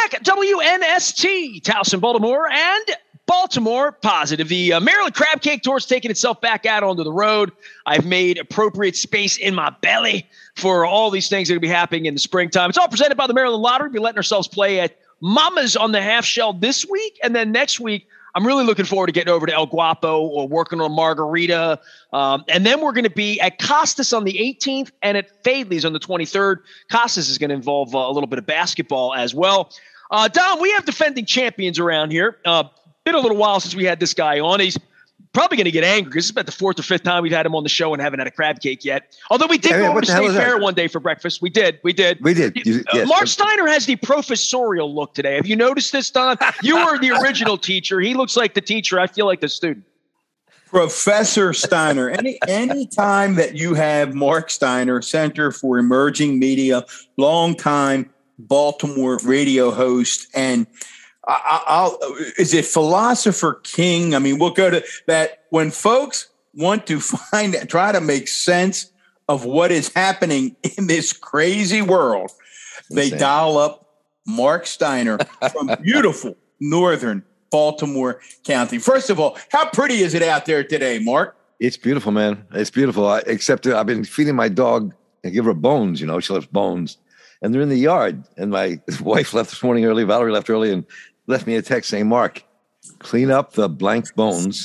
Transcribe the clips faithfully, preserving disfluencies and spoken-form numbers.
back. W N S T, Towson, Baltimore, and Baltimore Positive. The uh, Maryland Crab Cake Tour is taking itself back out onto the road. I've made appropriate space in my belly for all these things that are going to be happening in the springtime. It's all presented by the Maryland Lottery. We'll be letting ourselves play at Mama's on the Half Shell this week, and then next week, I'm really looking forward to getting over to El Guapo or working on Margarita. Um, and then we're going to be at Costas on the eighteenth and at Fadley's on the twenty-third. Costas is going to involve uh, a little bit of basketball as well. Uh, Dom, we have defending champions around here. Uh, been a little while since we had this guy on. He's probably going to get angry because it's about the fourth or fifth time we've had him on the show and haven't had a crab cake yet. Although we did Hey, go over what to the hell State is that? Fair one day for breakfast. We did. We did. We did. You- Uh, yes. Mark Steiner has the professorial look today. Have you noticed this, Don? You were the original teacher. He looks like the teacher. I feel like the student. Professor Steiner. Any any time that you have Mark Steiner, Center for Emerging Media, longtime Baltimore radio host, and I, I'll is it Philosopher King? I mean, we'll go to that when folks want to find try to make sense of what is happening in this crazy world. They Insane. dial up Mark Steiner from beautiful northern Baltimore County. First of all, how pretty is it out there today, Mark? It's beautiful, man. It's beautiful. I, except that I've been feeding my dog and give her bones. You know, she loves bones, and they're in the yard. And my wife left this morning early. Valerie left early and left me a text saying, "Mark, clean up the blank bones.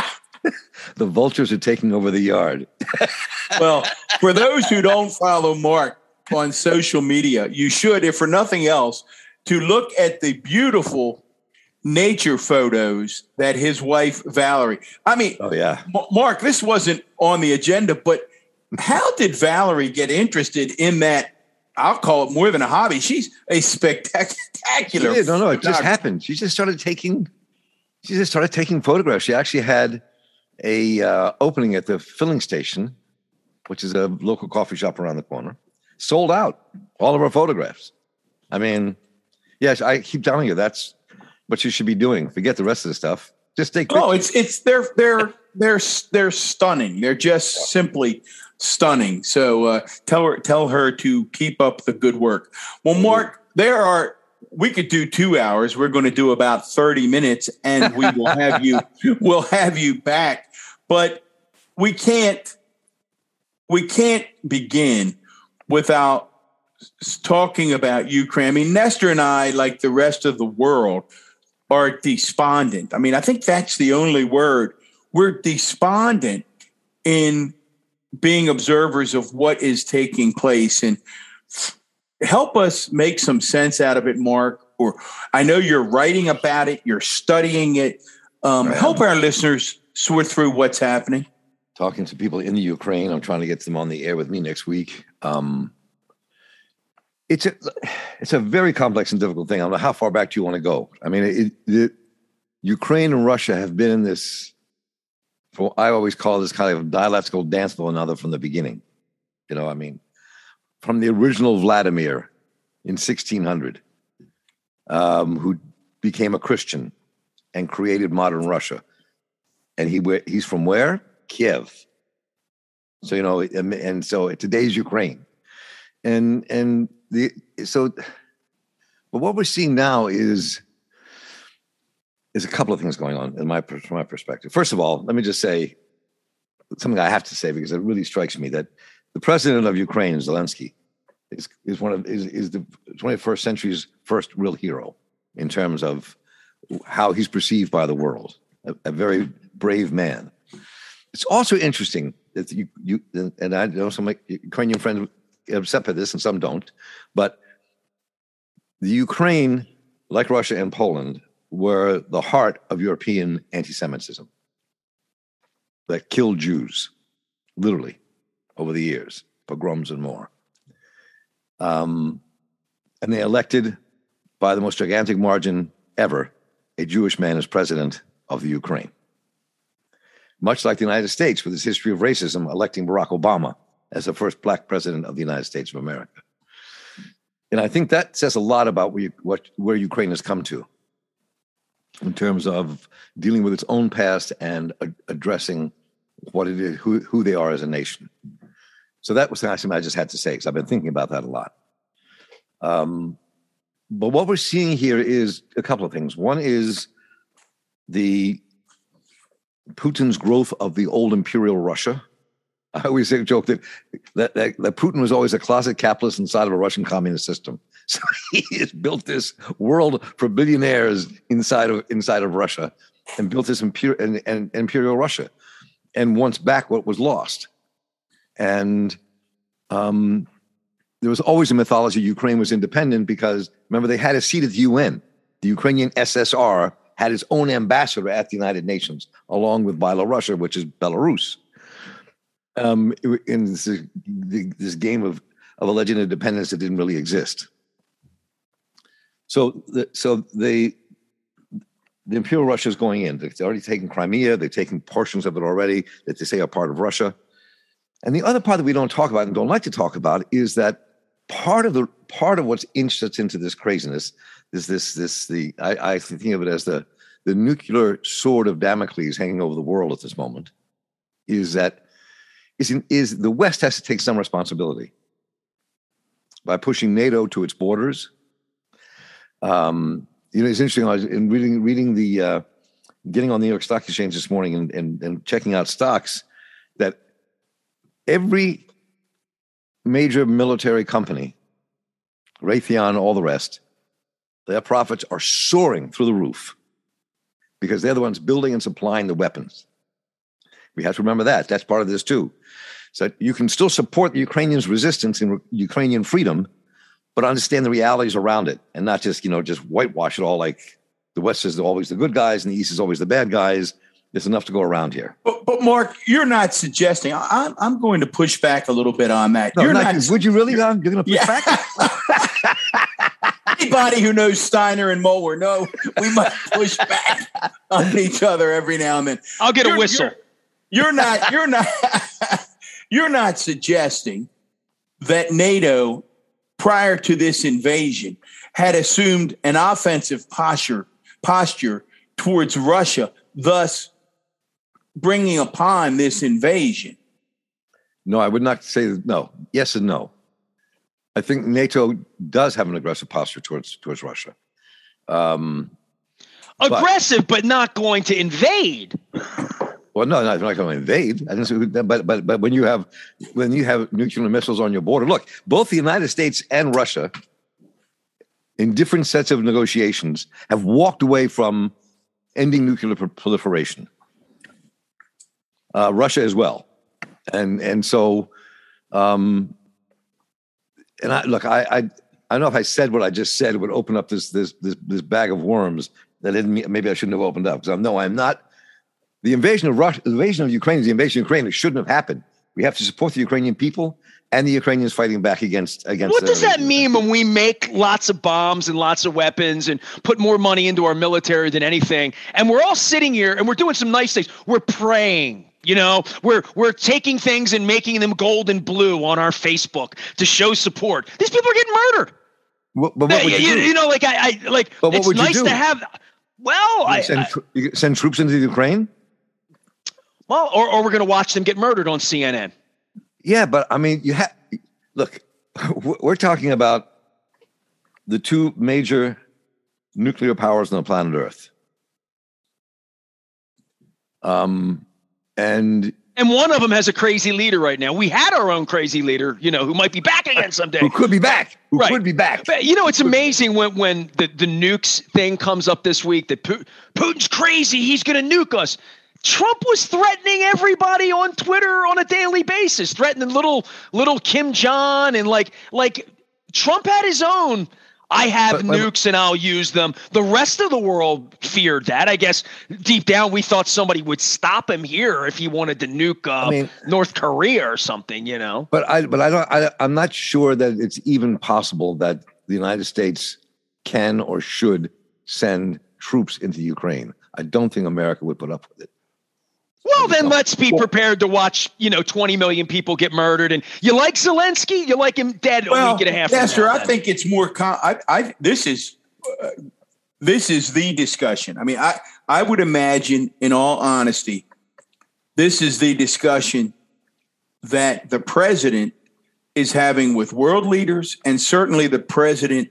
The vultures are taking over the yard." Well, for those who don't follow Mark on social media, you should, if for nothing else, to look at the beautiful nature photos that his wife, Valerie, I mean, Oh yeah. M- Mark, this wasn't on the agenda, but how did Valerie get interested in that? I'll call it more than a hobby. She's a spectacular. Yeah, no, no, it just photographer. happened. She just started taking. She just started taking photographs. She actually had a uh, opening at the filling station, which is a local coffee shop around the corner. Sold out all of her photographs. I mean, yes, I keep telling you that's what you should be doing. Forget the rest of the stuff. Just take pictures. Oh, it's it's they're they're they're they're stunning. They're just simply stunning. So uh, tell her tell her to keep up the good work. Well, Mark, there are we could do two hours. We're going to do about thirty minutes, and we will have you we'll have you back. But we can't we can't begin without talking about Ukraine. I mean, Nestor and I, like the rest of the world, are despondent. I mean, I think that's the only word. We're despondent in being observers of what is taking place. And help us make some sense out of it, Mark. Or I know you're writing about it, you're studying it. Um, Right. Help our listeners sort through what's happening. Talking to people in the Ukraine. I'm trying to get them on the air with me next week. Um, it's a it's a very complex and difficult thing. I don't know how far back do you want to go. I mean, it, it, Ukraine and Russia have been in this. For, I always call this kind of dialectical dance with one another from the beginning. You know, I mean, from the original Vladimir in sixteen hundred, um, who became a Christian and created modern Russia, and he he's from where? Kiev. So you know, and, and so today's Ukraine, and and the so, but what we're seeing now is is a couple of things going on in my from my perspective. First of all, let me just say something I have to say because it really strikes me that the president of Ukraine, Zelensky, is is one of is is the twenty-first century's first real hero in terms of how he's perceived by the world. A, a very brave man. It's also interesting that you, you and I know some Ukrainian friends are upset by this and some don't, but the Ukraine, like Russia and Poland, were the heart of European anti-Semitism that killed Jews, literally, over the years, pogroms and more. Um, and they elected, by the most gigantic margin ever, a Jewish man as president of the Ukraine. Much like the United States, with its history of racism, electing Barack Obama as the first black president of the United States of America. And I think that says a lot about where, you, what, where Ukraine has come to in terms of dealing with its own past and uh, addressing what it is, who, who they are as a nation. So that was something I just had to say, because I've been thinking about that a lot. Um, but what we're seeing here is a couple of things. One is the Putin's growth of the old imperial Russia. I always say, joke that, that, that, that Putin was always a closet capitalist inside of a Russian communist system. So he has built this world for billionaires inside of inside of Russia, and built this imper- and, and imperial Russia, and wants back what was lost. And um, there was always a mythology Ukraine was independent because, remember, they had a seat at the U N. The Ukrainian S S R had its own ambassador at the United Nations, along with Belarusia, which is Belarus. Um, in this, this game of, of alleged independence that didn't really exist. So, the, so they, the Imperial Russia is going in. They've already taken Crimea. They've taken portions of it already that they say are part of Russia. And the other part that we don't talk about and don't like to talk about is that part of the part of what's inched into this craziness is this this the I, I think of it as the the nuclear sword of Damocles hanging over the world at this moment. Is that is in, is the West has to take some responsibility by pushing NATO to its borders. Um, you know, it's interesting. I was in reading reading the uh, getting on the New York Stock Exchange this morning and, and and checking out stocks that every major military company, Raytheon, all the rest, their profits are soaring through the roof because they're the ones building and supplying the weapons. We have to remember that. That's part of this too. So you can still support the Ukrainians' resistance and Ukrainian freedom, but understand the realities around it and not just, you know, just whitewash it all like the West is always the good guys and the East is always the bad guys. There's enough to go around here. But, but Mark, you're not suggesting. I, I'm going to push back a little bit on that. No, you're not, not. Would you really? You're going to push Yeah. back? Anybody who knows Steiner and Moeller know we must push back on each other every now and then. I'll get You're- a whistle. You're, you're not. You're not. You're not suggesting that NATO, prior to this invasion, had assumed an offensive posture posture towards Russia, thus bringing upon this invasion. No, I would not say no. Yes and no. I think NATO does have an aggressive posture towards towards Russia. Um, Aggressive, but, but not going to invade. well, no, no, I'm not going to invade. I didn't say, but but but when you have when you have nuclear missiles on your border, look, both the United States and Russia, in different sets of negotiations, have walked away from ending nuclear proliferation. Uh, Russia as well, and and so, um, and I look, I, I I don't know if I said what I just said would open up this this this, this bag of worms that didn't mean, maybe I shouldn't have opened up because I'm no, I'm not. The invasion of Russia, the invasion of Ukraine is the invasion of Ukraine. It shouldn't have happened. We have to support the Ukrainian people and the Ukrainians fighting back against against. What does uh, that mean when we make lots of bombs and lots of weapons and put more money into our military than anything? And we're all sitting here and we're doing some nice things. We're praying. You know, we're we're taking things and making them gold and blue on our Facebook to show support. These people are getting murdered. What, but what would you, you, do? you know, like I, I like. But what it's would you nice do? to have. Well, You I, send, I tr- you send troops into Ukraine. well, or or we're going to watch them get murdered on C N N. Yeah, but I mean, you have look. We're talking about the two major nuclear powers on the planet Earth. Um, and And one of them has a crazy leader right now. We had our own crazy leader, you know, who might be back again someday. who could be back? Who Right. could be back? But, you know, it's amazing when when the, the nukes thing comes up this week that Pu- Putin's crazy. He's going to nuke us. Trump was threatening everybody on Twitter on a daily basis, threatening little little Kim Jong and like like Trump had his own. I have But- but- nukes and I'll use them. The rest of the world feared that. I guess deep down we thought somebody would stop him here if he wanted to nuke uh, I mean- North Korea or something, you know. But I, but I don't. I, I'm not sure that it's even possible that the United States can or should send troops into Ukraine. I don't think America would put up with it. Well, then let's be prepared to watch, you know, twenty million people get murdered. And you like Zelensky? You like him dead a Well, week and a half from Esther, now, I then. think it's more. Com- I, I this is uh, this is the discussion. I mean, I I would imagine, in all honesty, this is the discussion that the president is having with world leaders, and certainly the president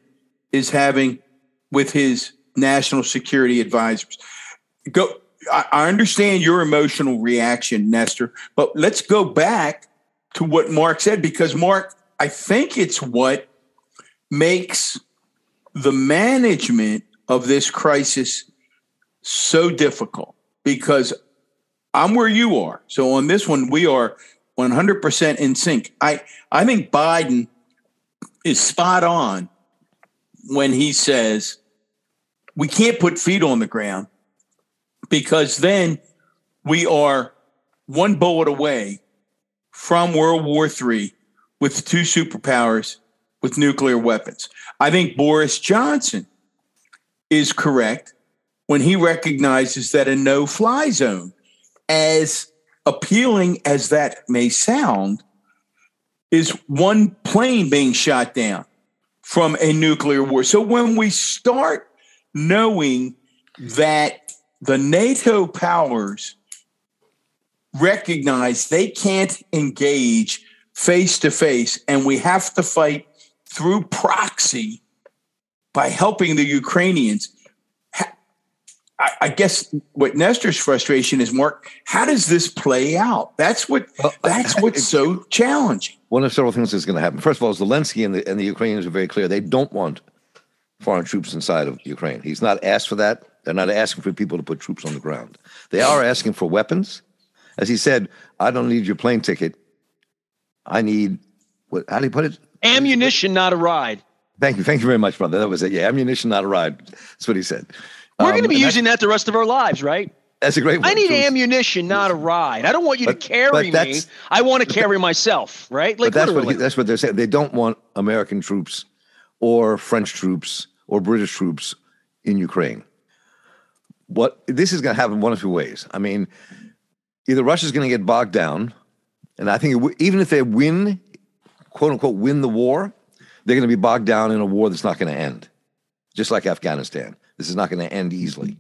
is having with his national security advisors. Go. I, I understand your emotional reaction, Nestor, but let's go back to what Mark said, because Mark, I think it's what makes the management of this crisis so difficult, because I'm where you are. So on this one, we are one hundred percent in sync. I, I think Biden is spot on when he says we can't put feet on the ground, because then we are one bullet away from World War Three with two superpowers with nuclear weapons. I think Boris Johnson is correct when he recognizes that a no-fly zone, as appealing as that may sound, is one plane being shot down from a nuclear war. So when we start knowing that the NATO powers recognize they can't engage face-to-face, and we have to fight through proxy by helping the Ukrainians, I, I guess what Nestor's frustration is, Mark, how does this play out? That's what well, that's what's so challenging. One of several things that's going to happen. First of all, Zelensky and the, and the Ukrainians are very clear. They don't want foreign troops inside of Ukraine. He's not asked for that. They're not asking for people to put troops on the ground. They are asking for weapons. As he said, I don't need your plane ticket. I need, what, how do you put it? Ammunition, not a ride. Thank you. Thank you very much, brother. That was it. Yeah, ammunition, not a ride. That's what he said. We're um, going to be using that the rest of our lives, right? That's a great one. I need ammunition, not a ride. I don't want you but, to carry me. I want to carry that, myself, right? Like, but that's what, he, that's what they're saying. They don't want American troops or French troops or British troops in Ukraine. What this is going to happen one of two ways. I mean, either Russia's going to get bogged down, and I think it, even if they win, quote unquote, win the war, they're going to be bogged down in a war that's not going to end, just like Afghanistan. This is not going to end easily.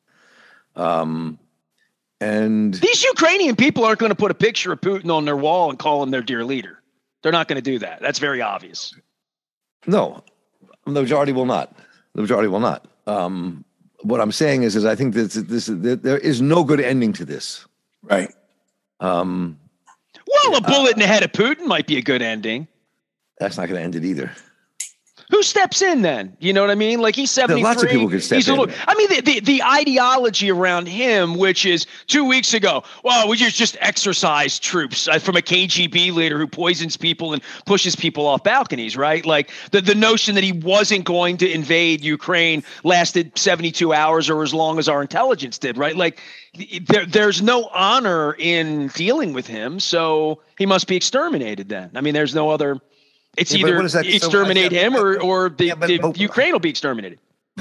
Um, and these Ukrainian people aren't going to put a picture of Putin on their wall and call him their dear leader. They're not going to do that. That's very obvious. No, the majority will not. The majority will not. Um, what I'm saying is, is I think that this, this, there is no good ending to this. Right. Um, well, a bullet uh, in the head of Putin might be a good ending. That's not going to end it either. Who steps in then? You know what I mean? Like, he's seventy-three. Lots of people could step he's a in. Little, I mean, the, the the ideology around him, which is two weeks ago, well, we just just exercise troops uh, from a K G B leader who poisons people and pushes people off balconies, right? Like the, the notion that he wasn't going to invade Ukraine lasted seventy-two hours or as long as our intelligence did, right? Like there there's no honor in dealing with him, so he must be exterminated then. I mean, there's no other. It's yeah, either exterminate so, him or or the, yeah, but, the but, Ukraine will be exterminated.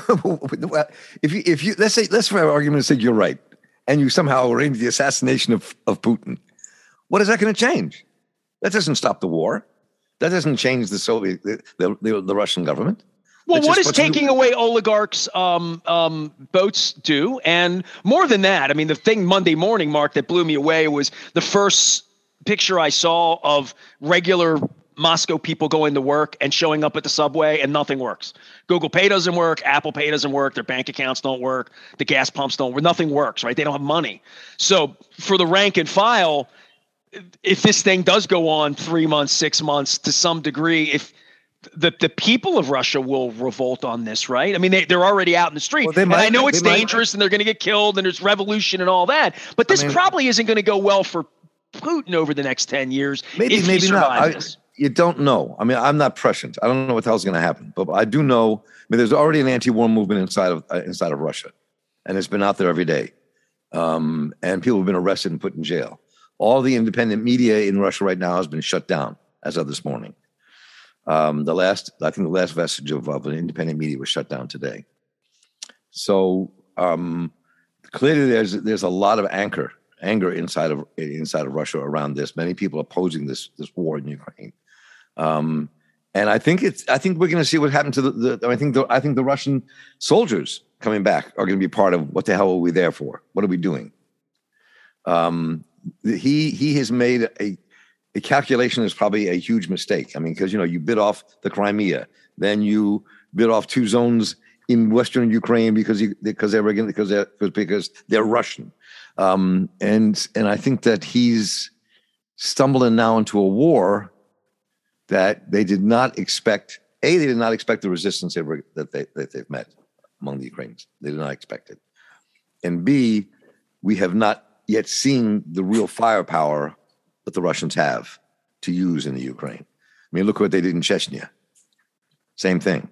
if you if you let's say let's for argument's sake you're right, and you somehow arrange the assassination of, of Putin, what is that going to change? That doesn't stop the war. That doesn't change the Soviet the the, the, the Russian government. Well, what does taking away oligarchs' um, um, boats do? And more than that, I mean, the thing Monday morning, Mark, that blew me away was the first picture I saw of regular Moscow people going to work and showing up at the subway, and nothing works. Google Pay doesn't work. Apple Pay doesn't work. Their bank accounts don't work. The gas pumps don't work. Nothing works, right? They don't have money. So for the rank and file, if this thing does go on three months, six months to some degree, if the, the people of Russia will revolt on this, right? I mean, they, they're already out in the street. Well, and I know it's dangerous might. and they're going to get killed and there's revolution and all that. But this I mean, probably isn't going to go well for Putin over the next ten years. Maybe, if maybe he not. I, this. You don't know. I mean, I'm not prescient. I don't know what the hell's going to happen, but I do know. I mean, there's already an anti-war movement inside of uh, inside of Russia, and it's been out there every day. Um, and people have been arrested and put in jail. All the independent media in Russia right now has been shut down as of this morning. Um, the last, I think, the last vestige of, of an independent media was shut down today. So um, clearly, there's there's a lot of anger. anger inside of inside of Russia around this. Many people opposing this this war in Ukraine, um, and I think it's. I think we're going to see what happened to the. the I think the, I think the Russian soldiers coming back are going to be part of what the hell are we there for? What are we doing? Um, he he has made a a calculation that's probably a huge mistake. I mean, because you know you bit off the Crimea, then you bit off two zones in Western Ukraine because he, because they're because they're because they're Russian, um, and and I think that he's stumbling now into a war that they did not expect. A, they did not expect the resistance they were, that they that they've met among the Ukrainians. They did not expect it, and B, we have not yet seen the real firepower that the Russians have to use in the Ukraine. I mean, look what they did in Chechnya. Same thing.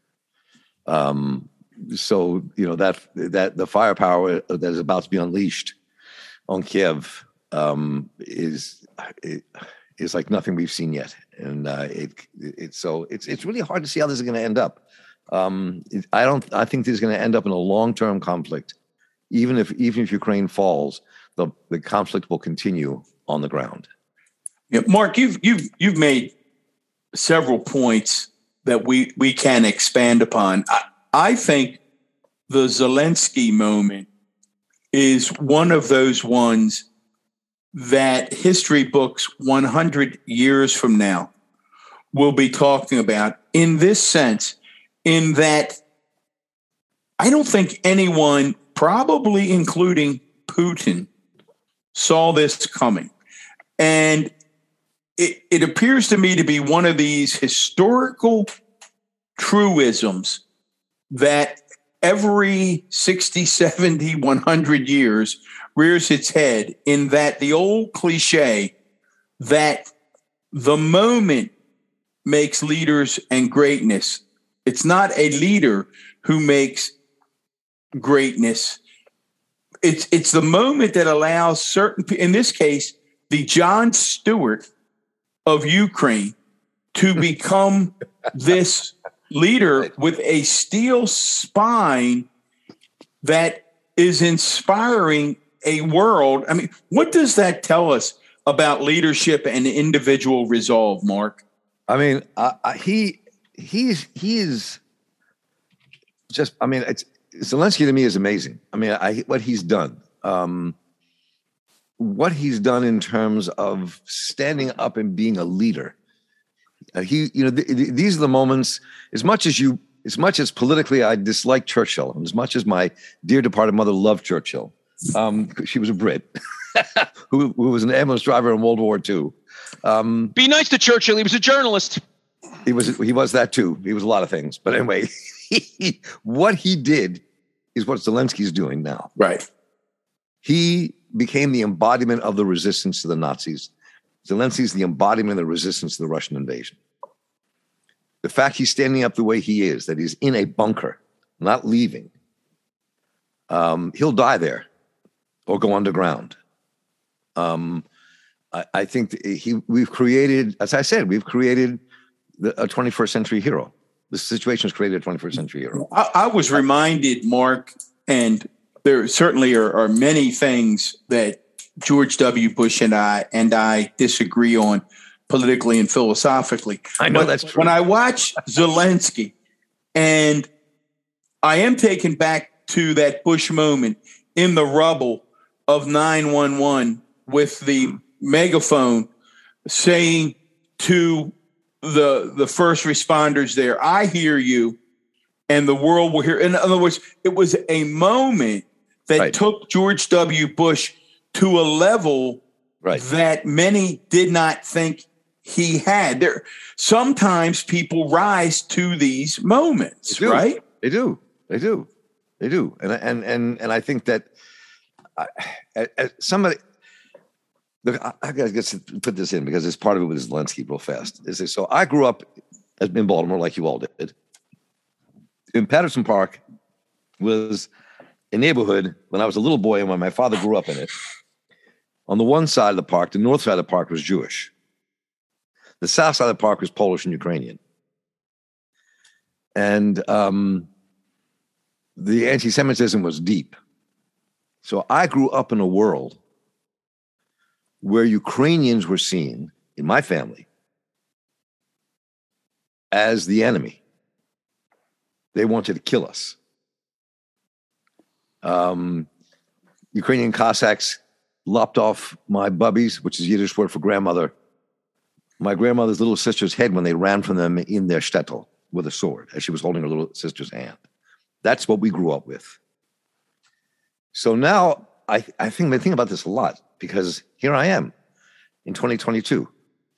Um, so, you know, that that the firepower that is about to be unleashed on Kiev um, is is like nothing we've seen yet, and uh, it it's so it's it's really hard to see how this is going to end up. Um, it, I don't. I think this is going to end up in a long-term conflict. Even if even if Ukraine falls, the the conflict will continue on the ground. Yeah, Mark, you've you've you've made several points that we we can expand upon. I, I think the Zelensky moment is one of those ones that history books one hundred years from now will be talking about in this sense, in that I don't think anyone, probably including Putin, saw this coming. And it, it appears to me to be one of these historical truisms that every sixty, seventy, one hundred years rears its head, in that the old cliche that the moment makes leaders and greatness. It's not a leader who makes greatness. It's it's the moment that allows certain, in this case, the Jon Stewart of Ukraine to become this leader with a steel spine that is inspiring a world. I mean, what does that tell us about leadership and individual resolve, Mark? I mean, uh, he he's he is just. I mean, it's Zelensky to me is amazing. I mean, I what he's done, um, what he's done in terms of standing up and being a leader. Uh, he, you know, th- th- these are the moments. As much as you, as much as politically I dislike Churchill, and as much as my dear departed mother loved Churchill, um, she was a Brit who, who was an ambulance driver in World War Two. Um, Be nice to Churchill. He was a journalist. He was he was that too. He was a lot of things. But anyway, he, what he did is what Zelensky's doing now. Right. He became the embodiment of the resistance to the Nazis. Zelensky's the embodiment of the resistance to the Russian invasion. The fact he's standing up the way he is, that he's in a bunker, not leaving, um, he'll die there or go underground. Um, I, I think he, we've created, as I said, we've created the, a twenty-first century hero. The situation has created a twenty-first century hero. I, I was reminded, Mark, and there certainly are, are many things that George W. Bush and I and I disagree on politically and philosophically. I know but that's true. When I watch Zelensky, and I am taken back to that Bush moment in the rubble of nine one one with the megaphone saying to the the first responders there, I hear you, and the world will hear. In other words, it was a moment that Right. took George W. Bush to a level Right. that many did not think he had. There, sometimes people rise to these moments, They do. right? They do. They do. They do. And and and and I think that I, as somebody. Look, I, I gotta get to put this in because it's part of it with Zelensky real fast. Is this, so I grew up in Baltimore like you all did. In Patterson Park was a neighborhood when I was a little boy and when my father grew up in it. On the one side of the park, the north side of the park was Jewish. The south side of the park was Polish and Ukrainian. And um, the anti-Semitism was deep. So I grew up in a world where Ukrainians were seen, in my family, as the enemy. They wanted to kill us. Um, Ukrainian Cossacks lopped off my bubbies, which is Yiddish word for grandmother, my grandmother's little sister's head when they ran from them in their shtetl. with a sword as she was holding her little sister's hand. That's what we grew up with. So now I, I think I think about this a lot because here I am in twenty twenty-two.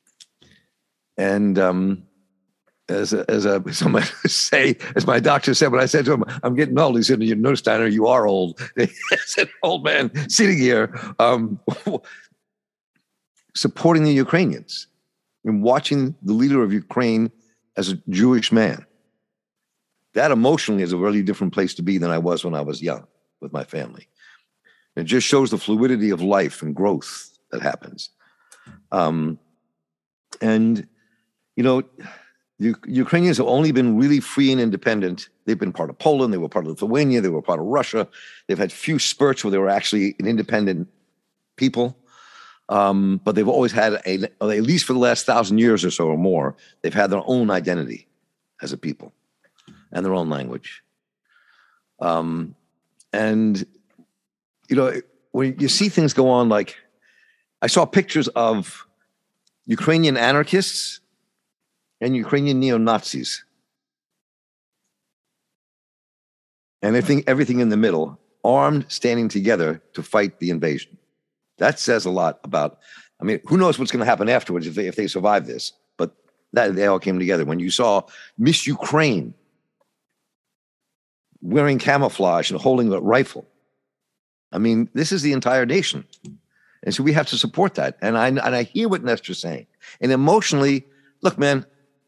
And um, as a, as a, someone say, as my doctor said, when I said to him, I'm getting old, he said, you know, Steiner, you are old. I said, old man sitting here um, supporting the Ukrainians and watching the leader of Ukraine as a Jewish man. That emotionally is a really different place to be than I was when I was young with my family. It just shows the fluidity of life and growth that happens. Um, and, you know, the Ukrainians have only been really free and independent. They've been part of Poland. They were part of Lithuania. They were part of Russia. They've had few spurts where they were actually an independent people. Um, but they've always had, a, at least for the last thousand years or so or more, they've had their own identity as a people and their own language. Um, and, you know, when you see things go on, like I saw pictures of Ukrainian anarchists and Ukrainian neo-Nazis. And everything, everything in the middle, armed, standing together to fight the invasion. That says a lot about, I mean, who knows what's going to happen afterwards if they, if they survive this, but that they all came together. When you saw Miss Ukraine wearing camouflage and holding a rifle, I mean, this is the entire nation. And so we have to support that. And I, and I hear what Nestor's saying. And emotionally, look, man,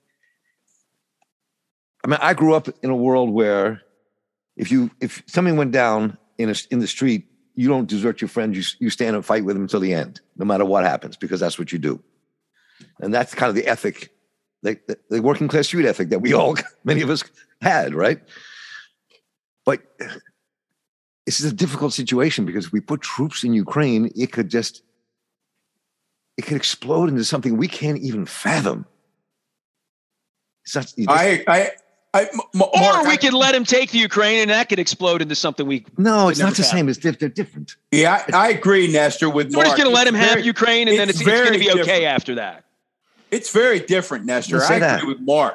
I mean, I grew up in a world where if you if something went down in a, in the street, you don't desert your friend. You you stand and fight with them until the end, no matter what happens, because that's what you do. And that's kind of the ethic, the, the, the working class street ethic that we all, many of us had, right? But this is a difficult situation because if we put troops in Ukraine, it could just, it could explode into something we can't even fathom. It's not, just, I, I, I, M- Mark, or we I, could let him take the Ukraine, and that could explode into something we. No, it's not the have. same. It's they're different. Yeah, I, I agree, Nestor. With We're Mark, just going to let him It's have very- Ukraine, and then it's, it's going to be okay different. after that. It's very different, Nestor. Let's I say agree that. with Mark.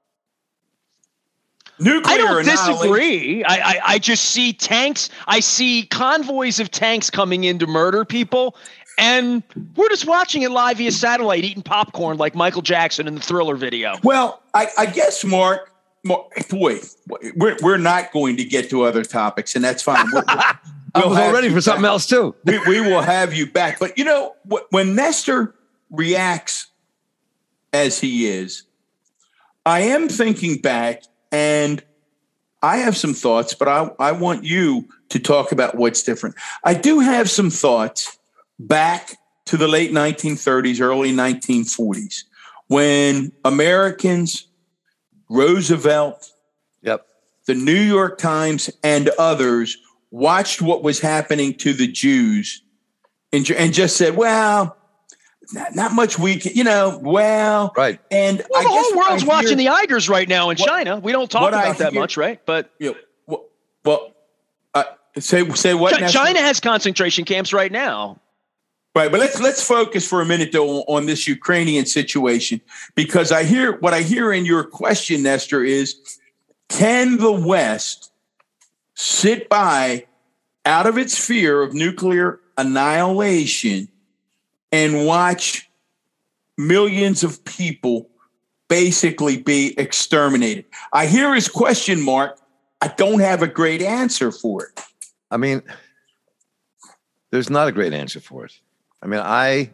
Nuclear I don't annihilation- disagree. I, I I just see tanks. I see convoys of tanks coming in to murder people, and we're just watching it live via satellite, eating popcorn like Michael Jackson in the Thriller video. Well, I, I guess, Mark, Mark, boy, we're we're not going to get to other topics, and that's fine. We're, we're, I we'll was have all ready you for something back. else too. we, we will have you back. But you know, wh- when Nestor reacts as he is, I am thinking back, and I have some thoughts, but I, I want you to talk about what's different. I do have some thoughts back to the late nineteen thirties, early nineteen forties, when Americans, Roosevelt, Yep. the New York Times, and others watched what was happening to the Jews and, ju- and just said, well, not, not much we can, you know, well. Right. And Well, I the guess whole what world's I watching hear- the Uyghurs right now in what- China. We don't talk what I about that hear- much, right? But You know, well, well uh, say say what? Ch- Nestor? China has concentration camps right now. Right, but let's let's focus for a minute though on this Ukrainian situation, because I hear what I hear in your question, Nestor, is can the West sit by out of its fear of nuclear annihilation and watch millions of people basically be exterminated? I hear his question, Mark. I don't have a great answer for it. I mean, there's not a great answer for it. I mean, I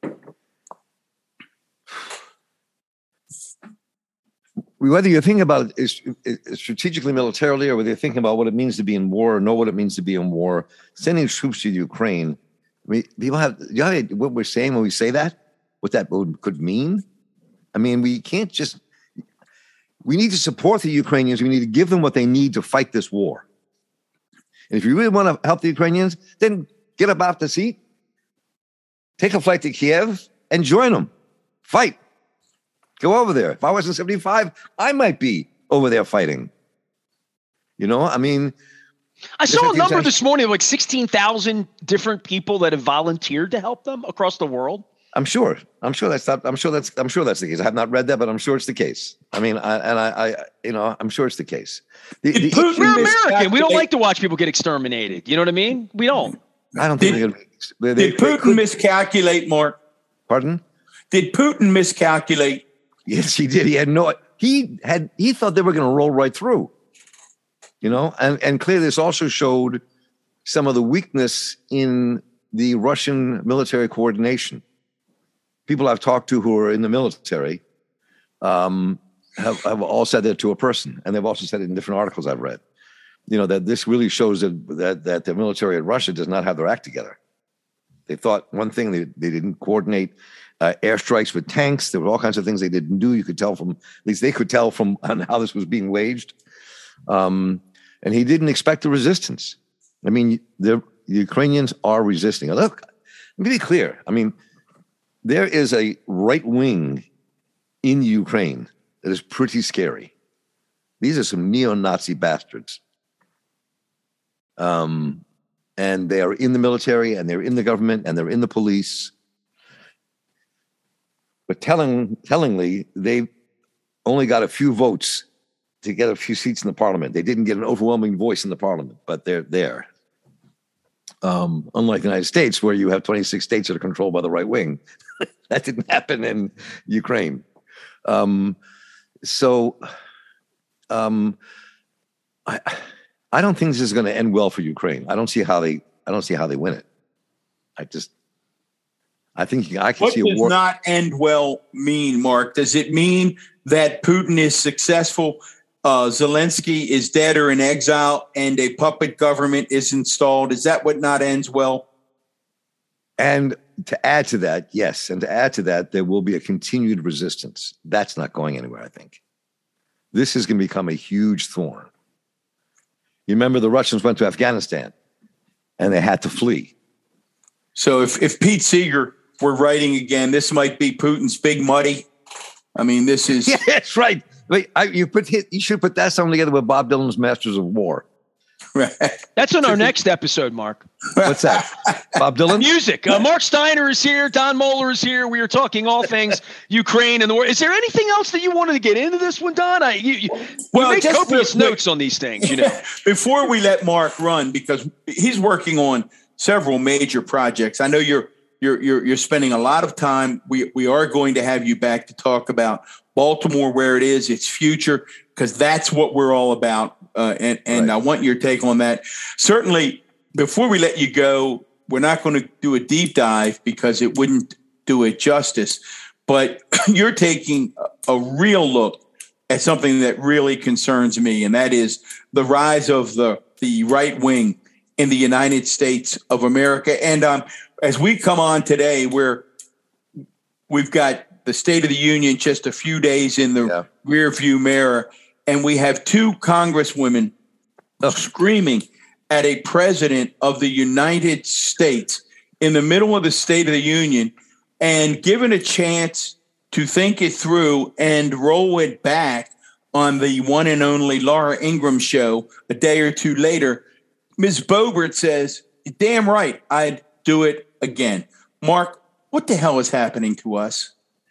whether you're thinking about it strategically, militarily, or whether you're thinking about what it means to be in war, or know what it means to be in war, sending troops to Ukraine. I mean, people have, you know what we're saying when we say that, what that could mean. I mean, we can't just. We need to support the Ukrainians. We need to give them what they need to fight this war. And if you really want to help the Ukrainians, then get up off the seat, take a flight to Kiev, and join them. Fight. Go over there. If I was in seventy-five, I might be over there fighting. You know, I mean. I saw a number times- this morning of like sixteen thousand different people that have volunteered to help them across the world. I'm sure. I'm sure that's not. I'm sure that's. I'm sure that's the case. I have not read that, but I'm sure it's the case. I mean, I, and I, I, you know, I'm sure it's the case. The, Did the, Putin We're American. We don't miscalculate- like to watch people get exterminated. You know what I mean? We don't. I don't think Did- they're going to. They, they, Did they Putin could- miscalculate, Mark? Pardon? Did Putin miscalculate? Yes, he did. He had no. He had. He thought they were going to roll right through. You know, and and clearly this also showed some of the weakness in the Russian military coordination. People I've talked to who are in the military um, have, have all said that to a person, and they've also said it in different articles I've read. You know, that this really shows that that, that the military in Russia does not have their act together. They thought one thing, they, they didn't coordinate uh, airstrikes with tanks. There were all kinds of things they didn't do. You could tell from, at least they could tell from on how this was being waged. Um, and he didn't expect the resistance. I mean, the, the Ukrainians are resisting. Look, let me be clear. I mean, there is a right wing in Ukraine that is pretty scary. These are some neo-Nazi bastards. Um, and they are in the military, and they're in the government, and they're in the police. But telling, tellingly, they only got a few votes to get a few seats in the parliament. They didn't get an overwhelming voice in the parliament, but they're there. Um, unlike the United States, where you have twenty-six states that are controlled by the right wing. That didn't happen in Ukraine. Um, so um, I, I don't think this is going to end well for Ukraine. I don't see how they. I don't see how they win it. I just. I think I can What see a does war. not end well mean, Mark? Does it mean that Putin is successful, uh, Zelensky is dead or in exile, and a puppet government is installed? Is that what not ends well? And to add to that, yes, and to add to that, there will be a continued resistance. That's not going anywhere, I think. This is going to become a huge thorn. You remember the Russians went to Afghanistan, and they had to flee. So if, if Pete Seeger were writing again, this might be Putin's Big Muddy. I mean, this is... Yeah, that's right. Wait, I, you put you should put that song together with Bob Dylan's Masters of War. That's on our next episode, Mark. What's that? Bob Dylan? Music. Uh, Mark Steiner is here. Don Moeller is here. We are talking all things Ukraine and the war. Is there anything else that you wanted to get into this one, Don? I, you, you, Well, you make just copious real quick. notes on these things, you know. Before we let Mark run, because he's working on several major projects. I know you're you're you're you're spending a lot of time. We we are going to have you back to talk about Baltimore, where it is, its future, because that's what we're all about. Uh, and and Right. I want your take on that. Certainly, before we let you go, we're not going to do a deep dive because it wouldn't do it justice. But you're taking a, a real look at something that really concerns me, and that is the rise of the the right wing in the United States of America. And um, as we come on today, where we've got the State of the Union just a few days in the Yeah. rear view mirror, and we have two congresswomen screaming at a president of the United States in the middle of the State of the Union and given a chance to think it through and roll it back on the one and only Laura Ingraham show a day or two later. Miz Boebert says, damn right, I'd do it again. Mark, what the hell is happening to us?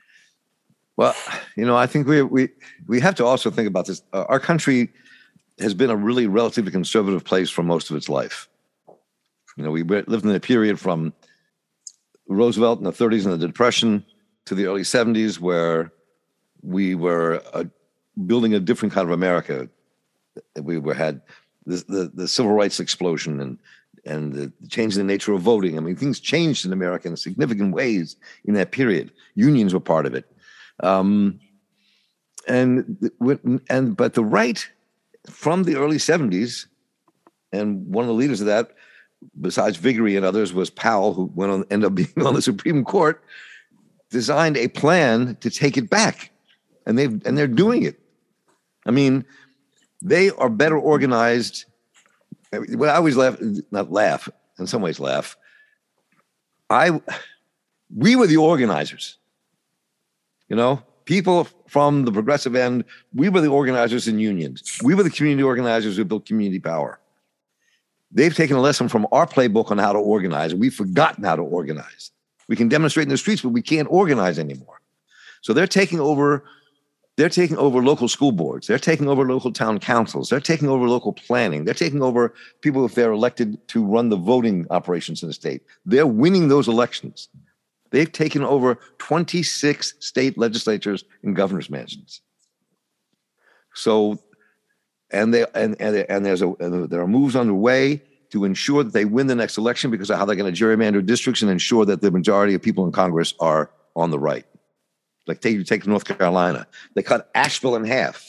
Well, you know, I think we we we have to also think about this. Uh, our country has been a really relatively conservative place for most of its life. You know, we lived in a period from Roosevelt in the thirties and the Depression to the early seventies, where we were uh, building a different kind of America. We were had the, the the civil rights explosion and and the change in the nature of voting. I mean, things changed in America in significant ways in that period. Unions were part of it. Um, and and but the right from the early seventies, and one of the leaders of that, besides Viguerie and others, was Powell, who went on ended up being on the Supreme Court, designed a plan to take it back, and they've and they're doing it. I mean, they are better organized. Well, I always laugh, not laugh, in some ways laugh. I, we were the organizers. You know, people from the progressive end, we were the organizers in unions. We were the community organizers who built community power. They've taken a lesson from our playbook on how to organize, and we've forgotten how to organize. We can demonstrate in the streets, but we can't organize anymore. So they're taking over. They're taking over local school boards. They're taking over local town councils. They're taking over local planning. They're taking over people if they're elected to run the voting operations in the state. They're winning those elections. They've taken over twenty-six state legislatures and governor's mansions. So, and they and and, and there's a and there are moves underway to ensure that they win the next election because of how they're going to gerrymander districts and ensure that the majority of people in Congress are on the right. Like take, you take North Carolina. They cut Asheville in half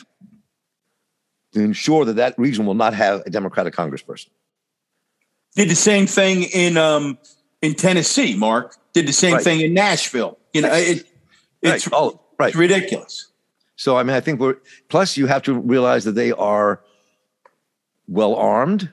to ensure that that region will not have a Democratic congressperson. Did the same thing in um, in Tennessee, Mark. Did the same right. thing in Nashville. You know, it, it's, right. Oh, right. it's ridiculous. So, I mean, I think we're, plus you have to realize that they are well armed.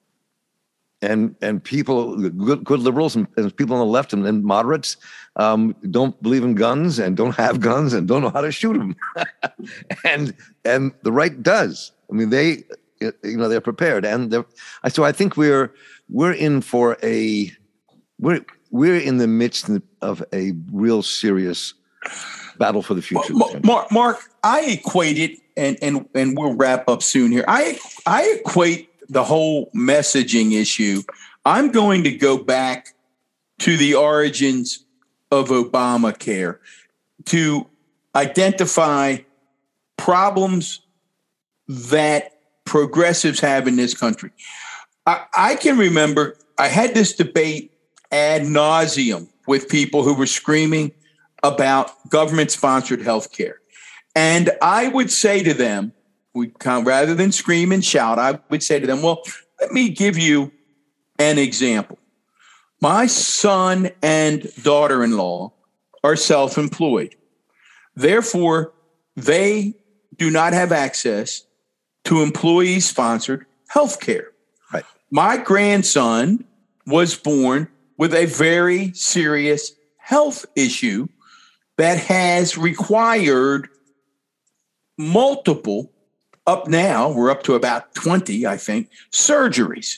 And and people, good, good liberals and, and people on the left and, and moderates um, don't believe in guns and don't have guns and don't know how to shoot them. and and the right does. I mean, they, you know, they're prepared. And they're, so I think we're we're in for a we're we're in the midst of a real serious battle for the future. Mark, Mark, I equate it, and and and we'll wrap up soon here. I I equate the whole messaging issue. I'm going to go back to the origins of Obamacare to identify problems that progressives have in this country. I, I can remember I had this debate ad nauseum with people who were screaming about government-sponsored health care. And I would say to them, we come, rather than scream and shout, I would say to them, well, let me give you an example. My son and daughter-in-law are self-employed. Therefore, they do not have access to employee-sponsored health care. Right. My grandson was born with a very serious health issue that has required multiple Up now, we're up to about twenty, I think, surgeries.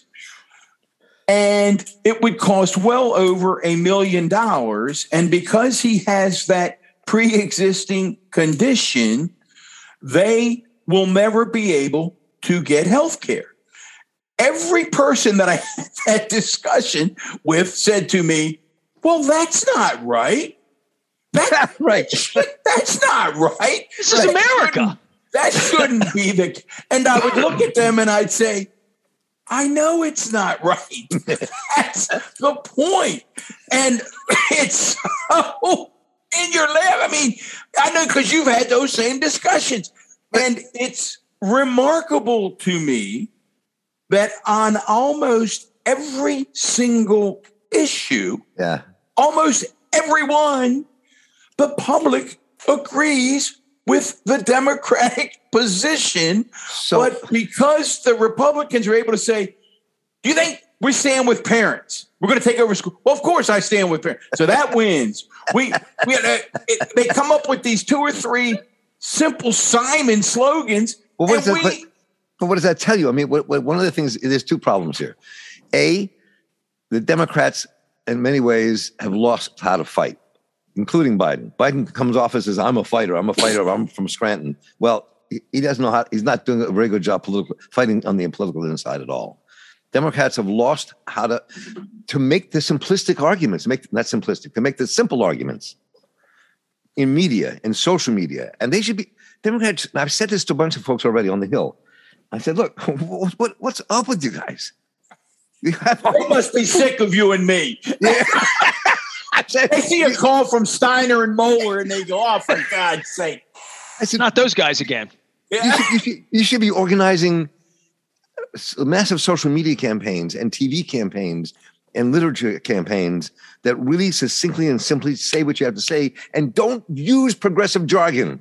And it would cost well over a million dollars. And because he has that pre-existing condition, they will never be able to get health care. Every person that I had that discussion with said to me, well, that's not right. That's right. That's not right. This is America. That shouldn't be the, and I would look at them and I'd say, I know it's not right. That's the point. And it's so in your lap. I mean, I know because you've had those same discussions. And it's remarkable to me that on almost every single issue, yeah, almost everyone, the public agrees with the Democratic position, so, but because the Republicans are able to say, do you think we stand with parents? We're going to take over school. Well, of course I stand with parents. So that wins. We, we uh, it, they come up with these two or three simple Simon slogans. Well, what, does we, that, but, but what does that tell you? I mean, what, what, one of the things, there's two problems here. A, the Democrats in many ways have lost how to fight, including Biden. Biden comes off and says, I'm a fighter. I'm a fighter. I'm from Scranton. Well, he, he doesn't know how, he's not doing a very good job political, fighting on the political inside at all. Democrats have lost how to, to make the simplistic arguments, make not simplistic, to make the simple arguments in media, in social media. And they should be, Democrats, and I've said this to a bunch of folks already on the Hill. I said, look, what, what, what's up with you guys? You have all- they must be sick of you and me. Yeah. They see a call from Steiner and Moeller and they go, oh, for God's sake. I said, not those guys again. Yeah. You, should, you, should, you should be organizing massive social media campaigns and T V campaigns and literature campaigns that really succinctly and simply say what you have to say and don't use progressive jargon.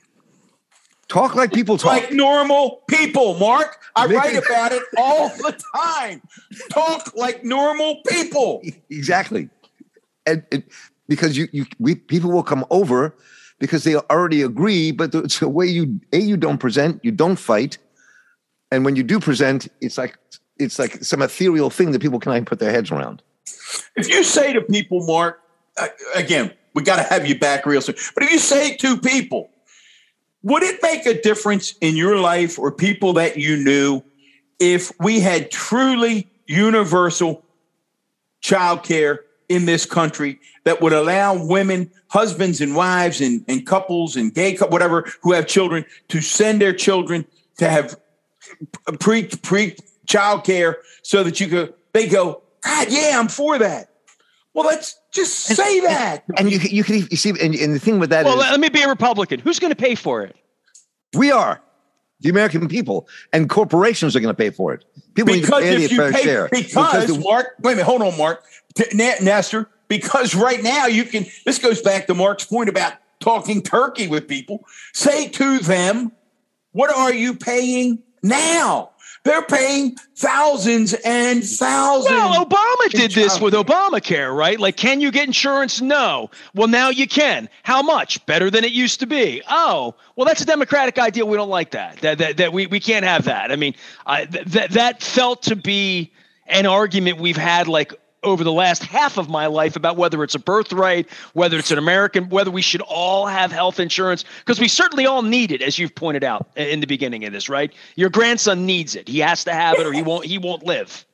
Talk like people talk. Like normal people, Mark. I Make write it- about it all the time. Talk like normal people. Exactly. And, and because you, you, we, people will come over because they already agree, but the, it's the way you, A, you don't present, you don't fight. And when you do present, it's like, it's like some ethereal thing that people can't put their heads around. If you say to people, Mark, uh, again, we got to have you back real soon. But if you say to people, would it make a difference in your life or people that you knew if we had truly universal child care in this country that would allow women, husbands and wives and, and couples and gay, whatever, who have children to send their children to have pre pre child care so that you could, they go, God, yeah, I'm for that. Well, let's just say and, that. And you you can you see, and, and the thing with that well, is, let me be a Republican. Who's going to pay for it? We are. The American people, and corporations are going to pay for it. People because need to pay if their you fair pay, share. Because, because the, Mark, wait a minute, hold on, Mark. T- Nestor, because right now you can, this goes back to Mark's point about talking turkey with people. Say to them, what are you paying now? They're paying thousands and thousands. Well, Obama did this with Obamacare, right? Like, can you get insurance? No. Well, now you can. How much? Better than it used to be. Oh, well, that's a Democratic idea. We don't like that. That that, that we, we can't have that. I mean, I, th- that that felt to be an argument we've had like over the last half of my life about whether it's a birthright, whether it's an American, whether we should all have health insurance, because we certainly all need it, as you've pointed out in the beginning of this, right? Your grandson needs it. He has to have it or he won't, he won't live.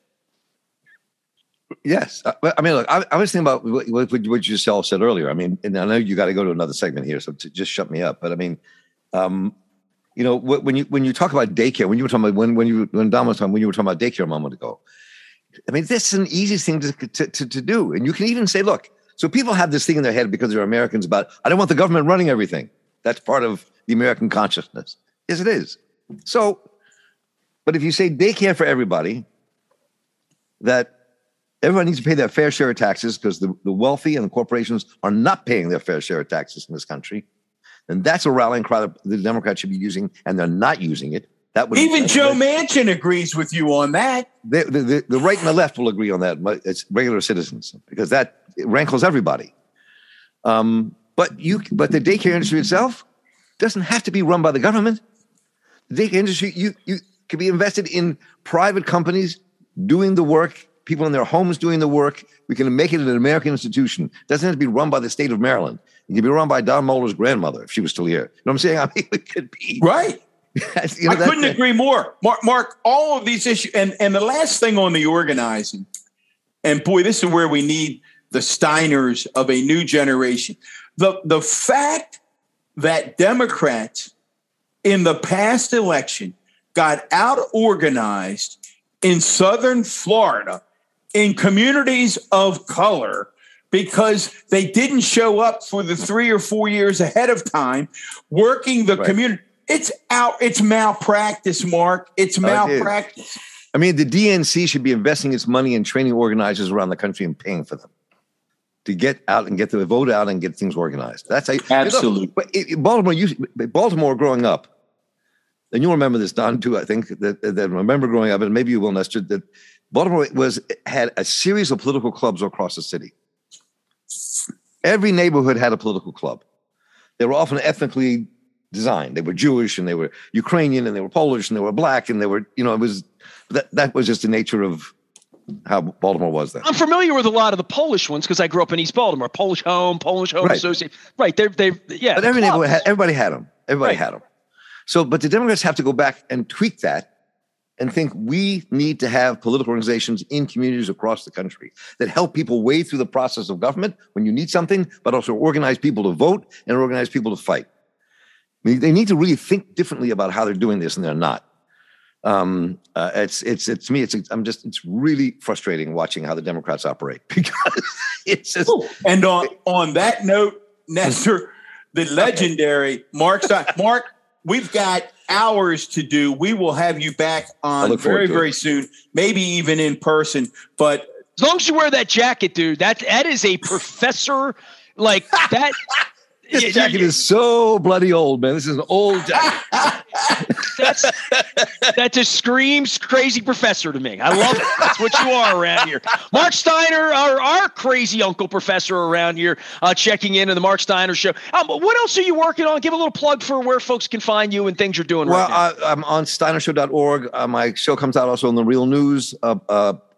Yes. I, I mean, look, I, I was thinking about what, what, what you just all said earlier. I mean, and I know you got to go to another segment here, so to just shut me up. But I mean, um, you know, when you, when you talk about daycare, when you were talking about, when, when you, when Don was talking, when you were talking about daycare a moment ago, I mean, this is an easy thing to, to, to, to do. And you can even say, look, so people have this thing in their head because they're Americans about, I don't want the government running everything. That's part of the American consciousness. Yes, it is. So, but if you say daycare for everybody, that everyone needs to pay their fair share of taxes because the, the wealthy and the corporations are not paying their fair share of taxes in this country, then that's a rallying cry that the Democrats should be using, and they're not using it. That would Even Joe Manchin agrees with you on that. The, the, the, the right and the left will agree on that. But it's regular citizens because that rankles everybody. Um, but you, but the daycare industry itself doesn't have to be run by the government. The daycare industry, you you can be invested in private companies doing the work, people in their homes doing the work. We can make it an American institution. It doesn't have to be run by the state of Maryland. It can be run by Don Moeller's grandmother if she was still here. You know what I'm saying? I mean, it could be right. you know, I couldn't agree more. Mark, Mark, all of these issues. And, and the last thing on the organizing, and boy, this is where we need the Steiners of a new generation. The, the fact that Democrats in the past election got out organized in Southern Florida in communities of color because they didn't show up for the three or four years ahead of time working the right. community. It's out. It's malpractice, Mark. It's malpractice. I mean, the D N C should be investing its money in training organizers around the country and paying for them to get out and get the vote out and get things organized. That's a, absolutely. Look, but it, Baltimore, you, Baltimore, growing up, and you'll remember this, Don, too. I think that that remember growing up, and maybe you will, Nestor. That Baltimore was had a series of political clubs across the city. Every neighborhood had a political club. They were often ethnically designed. They were Jewish and they were Ukrainian and they were Polish and they were black and they were, you know, it was that that was just the nature of how Baltimore was then. I'm familiar with a lot of the Polish ones because I grew up in East Baltimore. Polish Home, Polish Home right. Association. Right. They're, they yeah. But every neighborhood had, everybody had them. Everybody right. had them. So, but the Democrats have to go back and tweak that and think we need to have political organizations in communities across the country that help people wade through the process of government when you need something, but also organize people to vote and organize people to fight. I mean, they need to really think differently about how they're doing this, and they're not. Um, uh, it's it's it's me. It's I'm just it's really frustrating watching how the Democrats operate because it's just. And on on that note, Nestor, the legendary Mark Stein. Mark, we've got hours to do. We will have you back on very very it. soon, maybe even in person. But as long as you wear that jacket, dude, that that is a professor like that. This jacket is so bloody old, man. This is an old jacket. That's, that just screams crazy professor to me. I love it. That's what you are around here. Mark Steiner, our, our crazy uncle professor around here, uh, checking in on the Mark Steiner Show. Um, what else are you working on? Give a little plug for where folks can find you and things you're doing well, right now. Well, I'm on steiner show dot org. Uh, my show comes out also on the Real News uh, uh,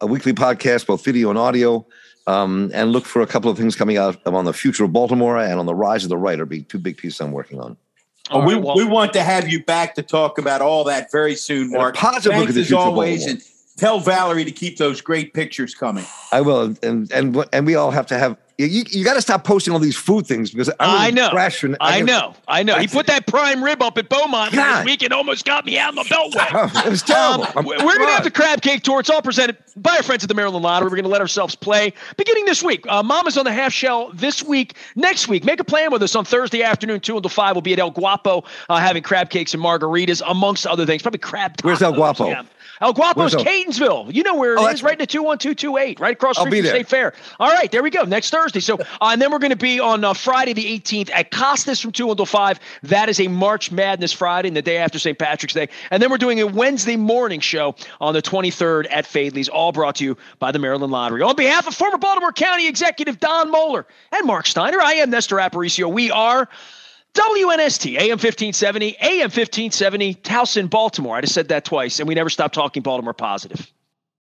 a weekly podcast, both video and audio. Um, and look for a couple of things coming out on the future of Baltimore and on the rise of the right are be two big pieces I'm working on. Oh, we, right, well, we want to have you back to talk about all that very soon, Mark. Positive Thanks look at the as future always, of and tell Valerie to keep those great pictures coming. I will, and and and we all have to have. You, you got to stop posting all these food things because I know. Crashing, I, I know. I know. He put that prime rib up at Beaumont this week and almost got me out in the beltway. Oh, it was terrible. Um, we're going to have the crab cake tour. It's all presented by our friends at the Maryland Lottery. We're going to let ourselves play beginning this week. Uh, Mama's on the half shell this week. Next week, make a plan with us on Thursday afternoon, two until five. We'll be at El Guapo uh, having crab cakes and margaritas, amongst other things. Probably crab tacos. Where's El Guapo? Yeah. El Guapo's El- Catonsville. You know where it oh, is, right in the two one two two eight, right across the I'll street be from there. State Fair. All right, there we go. Next Thursday. So, uh, and then we're going to be on uh, Friday the eighteenth at Costas from two until five. That is a March Madness Friday and the day after Saint Patrick's Day. And then we're doing a Wednesday morning show on the twenty-third at Fadley's, all brought to you by the Maryland Lottery. On behalf of former Baltimore County Executive Don Moeller and Mark Steiner, I am Nestor Aparicio. We are W N S T, A M fifteen seventy, A M fifteen seventy, Towson, Baltimore. I just said that twice, and we never stop talking Baltimore positive.